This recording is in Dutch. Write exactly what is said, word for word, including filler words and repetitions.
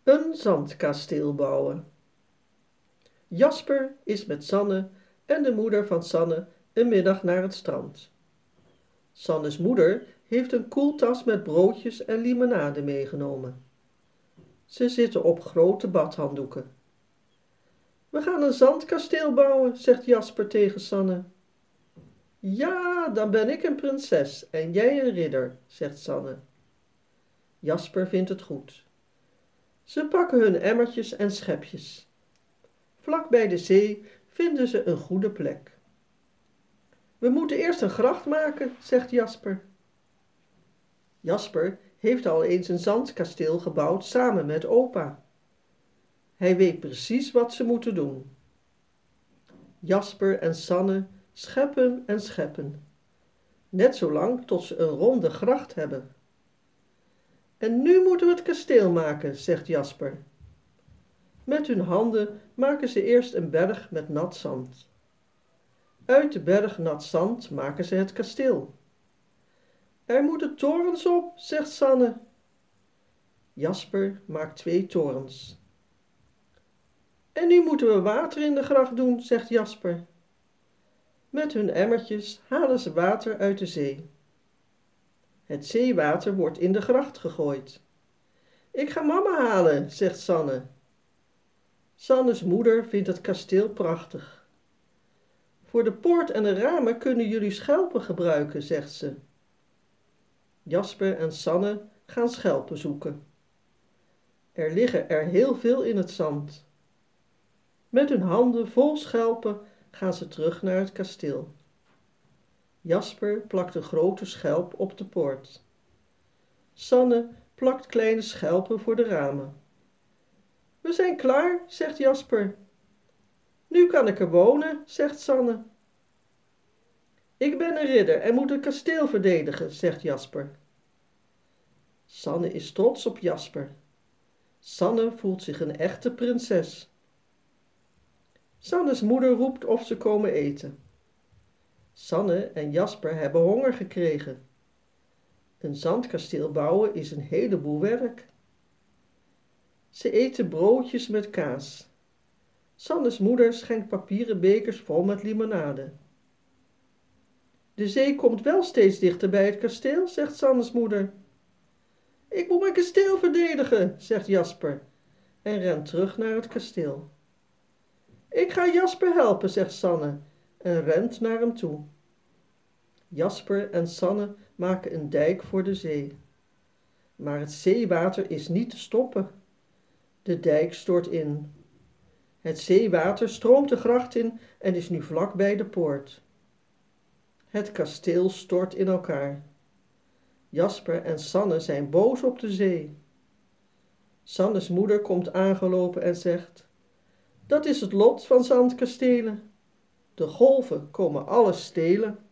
Een zandkasteel bouwen. Jasper is met Sanne en de moeder van Sanne een middag naar het strand. Sannes moeder heeft een koeltas met broodjes en limonade meegenomen. Ze zitten op grote badhanddoeken. We gaan een zandkasteel bouwen, zegt Jasper tegen Sanne. Ja, dan ben ik een prinses en jij een ridder, zegt Sanne. Jasper vindt het goed. Ze pakken hun emmertjes en schepjes. Vlak bij de zee vinden ze een goede plek. We moeten eerst een gracht maken, zegt Jasper. Jasper heeft al eens een zandkasteel gebouwd samen met opa. Hij weet precies wat ze moeten doen. Jasper en Sanne scheppen en scheppen. Net zo lang tot ze een ronde gracht hebben. En nu moeten we het kasteel maken, zegt Jasper. Met hun handen maken ze eerst een berg met nat zand. Uit de berg nat zand maken ze het kasteel. Er moeten torens op, zegt Sanne. Jasper maakt twee torens. En nu moeten we water in de gracht doen, zegt Jasper. Met hun emmertjes halen ze water uit de zee. Het zeewater wordt in de gracht gegooid. Ik ga mama halen, zegt Sanne. Sannes moeder vindt het kasteel prachtig. Voor de poort en de ramen kunnen jullie schelpen gebruiken, zegt ze. Jasper en Sanne gaan schelpen zoeken. Er liggen er heel veel in het zand. Met hun handen vol schelpen gaan ze terug naar het kasteel. Jasper plakt een grote schelp op de poort. Sanne plakt kleine schelpen voor de ramen. We zijn klaar, zegt Jasper. Nu kan ik er wonen, zegt Sanne. Ik ben een ridder en moet het kasteel verdedigen, zegt Jasper. Sanne is trots op Jasper. Sanne voelt zich een echte prinses. Sannes moeder roept of ze komen eten. Sanne en Jasper hebben honger gekregen. Een zandkasteel bouwen is een heleboel werk. Ze eten broodjes met kaas. Sannes moeder schenkt papieren bekers vol met limonade. De zee komt wel steeds dichter bij het kasteel, zegt Sannes moeder. Ik moet mijn kasteel verdedigen, zegt Jasper en rent terug naar het kasteel. Ik ga Jasper helpen, zegt Sanne en rent naar hem toe. Jasper en Sanne maken een dijk voor de zee. Maar het zeewater is niet te stoppen. De dijk stort in. Het zeewater stroomt de gracht in en is nu vlak bij de poort. Het kasteel stort in elkaar. Jasper en Sanne zijn boos op de zee. Sannes moeder komt aangelopen en zegt: dat is het lot van zandkastelen. De golven komen alles stelen.